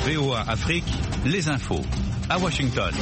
VOA Afrique, les infos. À Washington.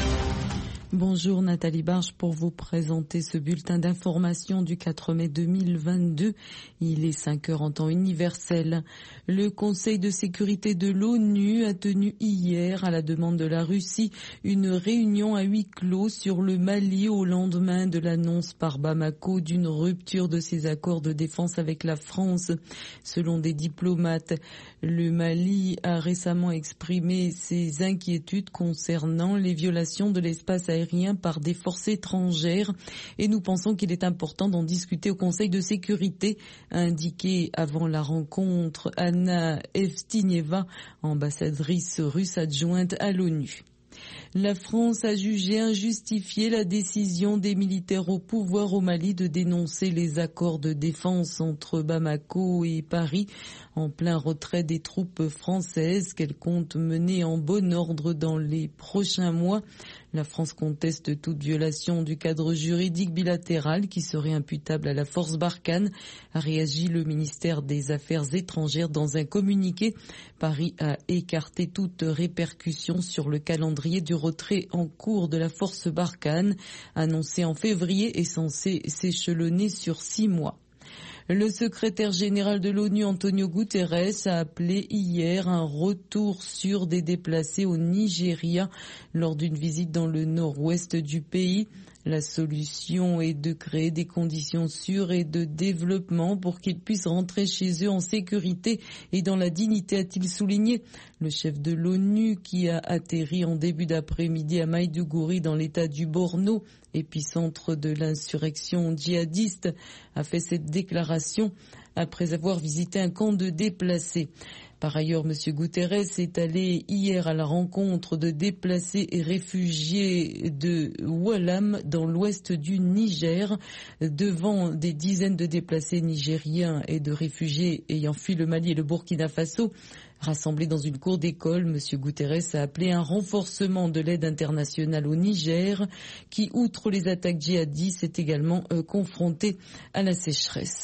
Bonjour Nathalie Barge pour vous présenter ce bulletin d'information du 4 mai 2022. Il est 5 heures en temps universel. Le Conseil de sécurité de l'ONU a tenu hier, à la demande de la Russie, une réunion à huis clos sur le Mali au lendemain de l'annonce par Bamako d'une rupture de ses accords de défense avec la France. Selon des diplomates, le Mali a récemment exprimé ses inquiétudes concernant les violations de l'espace aérien par des forces étrangères et nous pensons qu'il est important d'en discuter au Conseil de sécurité, a indiqué avant la rencontre Anna Evstinieva, ambassadrice russe adjointe à l'ONU. La France a jugé injustifiée la décision des militaires au pouvoir au Mali de dénoncer les accords de défense entre Bamako et Paris en plein retrait des troupes françaises qu'elle compte mener en bon ordre dans les prochains mois. La France conteste toute violation du cadre juridique bilatéral qui serait imputable à la force Barkhane, a réagi le ministère des Affaires étrangères dans un communiqué. Paris a écarté toute répercussion sur le calendrier du retrait en cours de la force Barkhane, annoncé en février et censé s'échelonner sur 6 mois. Le secrétaire général de l'ONU, Antonio Guterres, a appelé hier un retour sûr des déplacés au Nigeria lors d'une visite dans le nord-ouest du pays. La solution est de créer des conditions sûres et de développement pour qu'ils puissent rentrer chez eux en sécurité et dans la dignité, a-t-il souligné. Le chef de l'ONU, qui a atterri en début d'après-midi à Maïdougouri dans l'état du Borno, épicentre de l'insurrection djihadiste, a fait cette déclaration après avoir visité un camp de déplacés. Par ailleurs, M. Guterres est allé hier à la rencontre de déplacés et réfugiés de Oualam dans l'ouest du Niger. Devant des dizaines de déplacés nigériens et de réfugiés ayant fui le Mali et le Burkina Faso, rassemblés dans une cour d'école, M. Guterres a appelé un renforcement de l'aide internationale au Niger, qui, outre les attaques djihadistes, est également confronté à la sécheresse.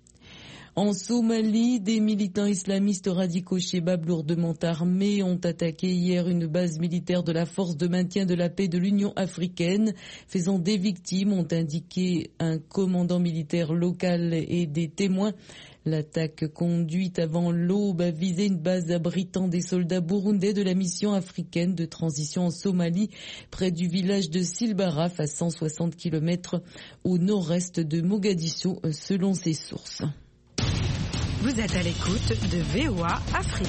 En Somalie, des militants islamistes radicaux Chebab lourdement armés ont attaqué hier une base militaire de la force de maintien de la paix de l'Union africaine, faisant des victimes, ont indiqué un commandant militaire local et des témoins. L'attaque conduite avant l'aube a visé une base abritant des soldats burundais de la mission africaine de transition en Somalie, près du village de Silbaraf, à 160 km au nord-est de Mogadiscio, selon ses sources. Vous êtes à l'écoute de VOA Afrique.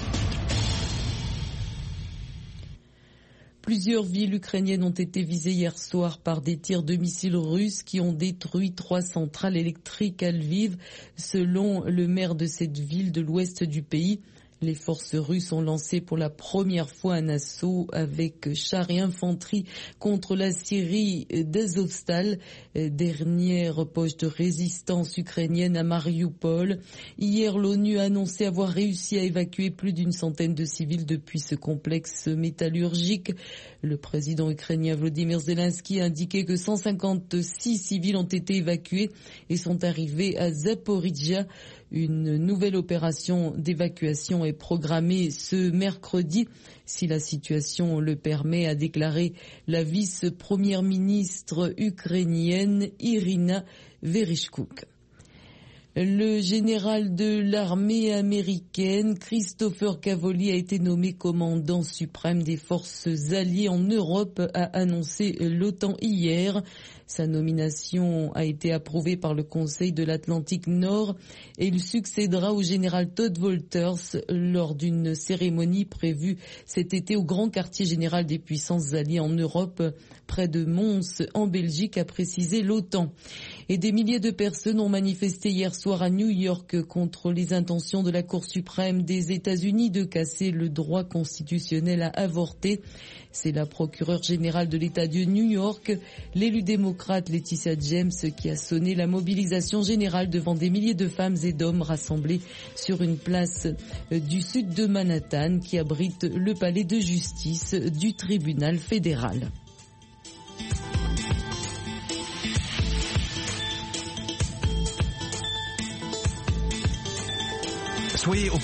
Plusieurs villes ukrainiennes ont été visées hier soir par des tirs de missiles russes qui ont détruit 3 centrales électriques à Lviv, selon le maire de cette ville de l'ouest du pays. Les forces russes ont lancé pour la première fois un assaut avec chars et infanterie contre la Syrie d'Azovstal, dernière poche de résistance ukrainienne à Mariupol. Hier, l'ONU a annoncé avoir réussi à évacuer plus d'une centaine de civils depuis ce complexe métallurgique. Le président ukrainien Volodymyr Zelensky a indiqué que 156 civils ont été évacués et sont arrivés à Zaporizhzhia. Une nouvelle opération d'évacuation est programmée ce mercredi, si la situation le permet, a déclaré la vice-première ministre ukrainienne Irina Vereshchuk. Le général de l'armée américaine, Christopher Cavoli, a été nommé commandant suprême des forces alliées en Europe, a annoncé l'OTAN hier. Sa nomination a été approuvée par le Conseil de l'Atlantique Nord et il succédera au général Todd Wolters lors d'une cérémonie prévue cet été au grand quartier général des puissances alliées en Europe, près de Mons, en Belgique, a précisé l'OTAN. Et des milliers de personnes ont manifesté hier soir à New York contre les intentions de la Cour suprême des États-Unis de casser le droit constitutionnel à avorter. C'est la procureure générale de l'État de New York, l'élue démocrate Laetitia James, qui a sonné la mobilisation générale devant des milliers de femmes et d'hommes rassemblés sur une place du sud de Manhattan qui abrite le palais de justice du tribunal fédéral. Soyez au